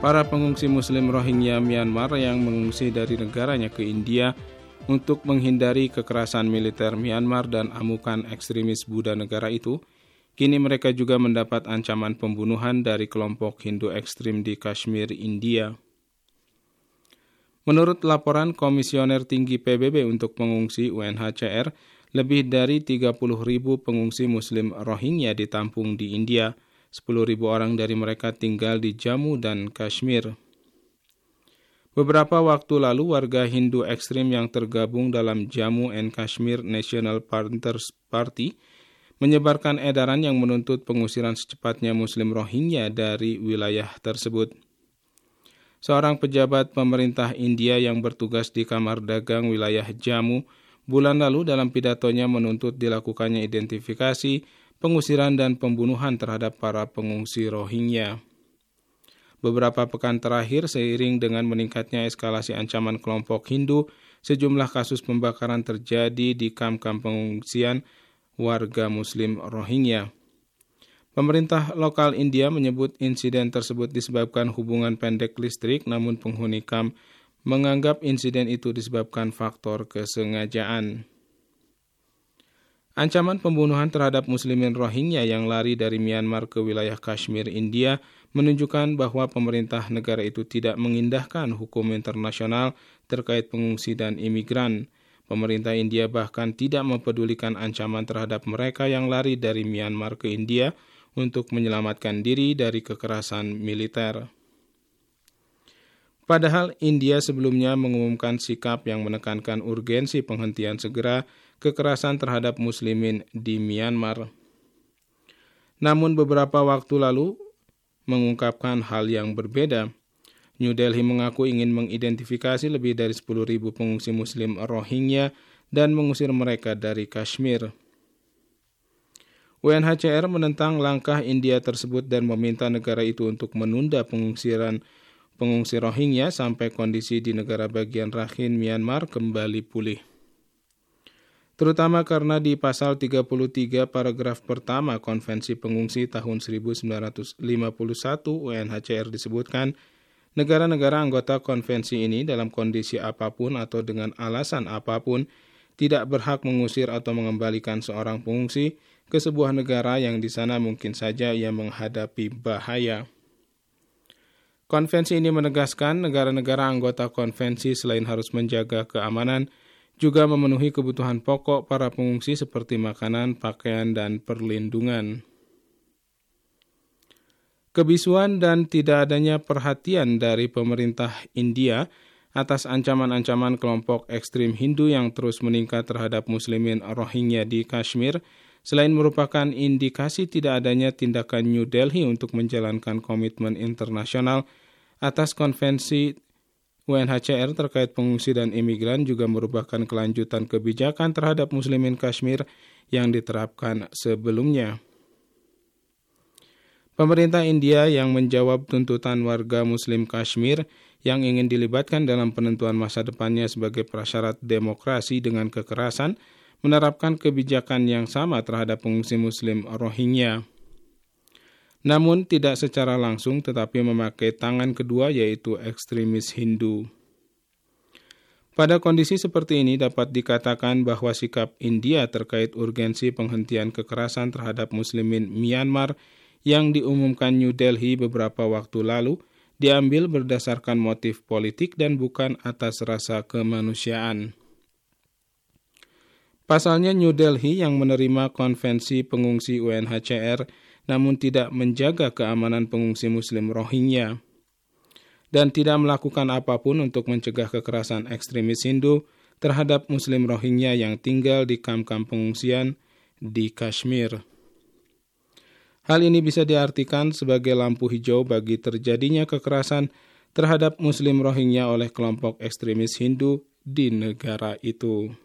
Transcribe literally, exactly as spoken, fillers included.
Para pengungsi Muslim Rohingya Myanmar yang mengungsi dari negaranya ke India untuk menghindari kekerasan militer Myanmar dan amukan ekstremis Buddha negara itu, kini mereka juga mendapat ancaman pembunuhan dari kelompok Hindu ekstrim di Kashmir, India. Menurut laporan Komisioner Tinggi P B B untuk Pengungsi U N H C R, lebih dari tiga puluh ribu pengungsi Muslim Rohingya ditampung di India. sepuluh ribu orang dari mereka tinggal di Jammu dan Kashmir. Beberapa waktu lalu, warga Hindu ekstrim yang tergabung dalam Jammu and Kashmir National Panthers Party menyebarkan edaran yang menuntut pengusiran secepatnya Muslim Rohingya dari wilayah tersebut. Seorang pejabat pemerintah India yang bertugas di Kamar Dagang wilayah Jammu bulan lalu dalam pidatonya menuntut dilakukannya identifikasi, pengusiran dan pembunuhan terhadap para pengungsi Rohingya. Beberapa pekan terakhir, seiring dengan meningkatnya eskalasi ancaman kelompok Hindu, sejumlah kasus pembakaran terjadi di kamp-kamp pengungsian warga Muslim Rohingya. Pemerintah lokal India menyebut insiden tersebut disebabkan hubungan pendek listrik, namun penghuni kamp menganggap insiden itu disebabkan faktor kesengajaan. Ancaman pembunuhan terhadap Muslimin Rohingya yang lari dari Myanmar ke wilayah Kashmir, India, menunjukkan bahwa pemerintah negara itu tidak mengindahkan hukum internasional terkait pengungsi dan imigran. Pemerintah India bahkan tidak mempedulikan ancaman terhadap mereka yang lari dari Myanmar ke India untuk menyelamatkan diri dari kekerasan militer. Padahal India sebelumnya mengumumkan sikap yang menekankan urgensi penghentian segera kekerasan terhadap muslimin di Myanmar. Namun beberapa waktu lalu mengungkapkan hal yang berbeda. New Delhi mengaku ingin mengidentifikasi lebih dari sepuluh ribu pengungsi Muslim Rohingya dan mengusir mereka dari Kashmir. U N H C R menentang langkah India tersebut dan meminta negara itu untuk menunda pengusiran pengungsi Rohingya sampai kondisi di negara bagian Rakhine Myanmar kembali pulih. Terutama karena di pasal tiga puluh tiga paragraf pertama Konvensi Pengungsi tahun seribu sembilan ratus lima puluh satu U N H C R disebutkan, negara-negara anggota konvensi ini dalam kondisi apapun atau dengan alasan apapun tidak berhak mengusir atau mengembalikan seorang pengungsi ke sebuah negara yang di sana mungkin saja ia menghadapi bahaya. Konvensi ini menegaskan negara-negara anggota konvensi selain harus menjaga keamanan, juga memenuhi kebutuhan pokok para pengungsi seperti makanan, pakaian, dan perlindungan. Kebisuan dan tidak adanya perhatian dari pemerintah India atas ancaman-ancaman kelompok ekstrim Hindu yang terus meningkat terhadap muslimin Rohingya di Kashmir, selain merupakan indikasi tidak adanya tindakan New Delhi untuk menjalankan komitmen internasional atas konvensi U N H C R terkait pengungsi dan imigran, juga merupakan kelanjutan kebijakan terhadap muslimin Kashmir yang diterapkan sebelumnya. Pemerintah India yang menjawab tuntutan warga Muslim Kashmir yang ingin dilibatkan dalam penentuan masa depannya sebagai prasyarat demokrasi dengan kekerasan, menerapkan kebijakan yang sama terhadap pengungsi Muslim Rohingya. Namun tidak secara langsung tetapi memakai tangan kedua, yaitu ekstremis Hindu. Pada kondisi seperti ini dapat dikatakan bahwa sikap India terkait urgensi penghentian kekerasan terhadap muslimin Myanmar yang diumumkan New Delhi beberapa waktu lalu diambil berdasarkan motif politik dan bukan atas rasa kemanusiaan. Pasalnya New Delhi yang menerima konvensi pengungsi U N H C R namun tidak menjaga keamanan pengungsi Muslim Rohingya dan tidak melakukan apapun untuk mencegah kekerasan ekstremis Hindu terhadap Muslim Rohingya yang tinggal di kamp-kamp pengungsian di Kashmir. Hal ini bisa diartikan sebagai lampu hijau bagi terjadinya kekerasan terhadap Muslim Rohingya oleh kelompok ekstremis Hindu di negara itu.